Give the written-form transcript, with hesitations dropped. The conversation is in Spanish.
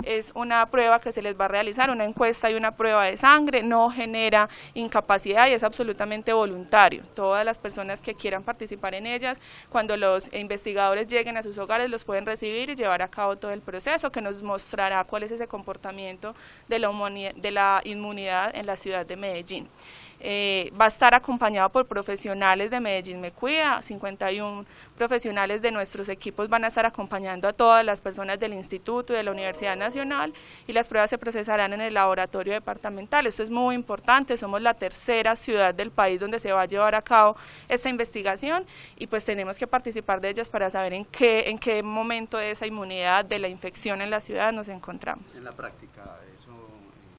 es una prueba que se les va a realizar, una encuesta y una prueba de sangre, no genera incapacidad y es absolutamente voluntario. Todas las personas que quieran participar en ellas, cuando los investigadores lleguen a sus hogares, los pueden recibir y llevar a cabo todo el proceso que nos mostrará cuál es ese comportamiento de la inmunidad en la ciudad de Medellín. Va a estar acompañado por profesionales de Medellín Me Cuida, 51 profesionales de nuestros equipos van a estar acompañando a todas las personas del instituto y de la Universidad Nacional, y las pruebas se procesarán en el laboratorio departamental. Esto es muy importante, somos la tercera ciudad del país donde se va a llevar a cabo esta investigación y pues tenemos que participar de ellas para saber en qué momento de esa inmunidad de la infección en la ciudad nos encontramos. En la práctica, eso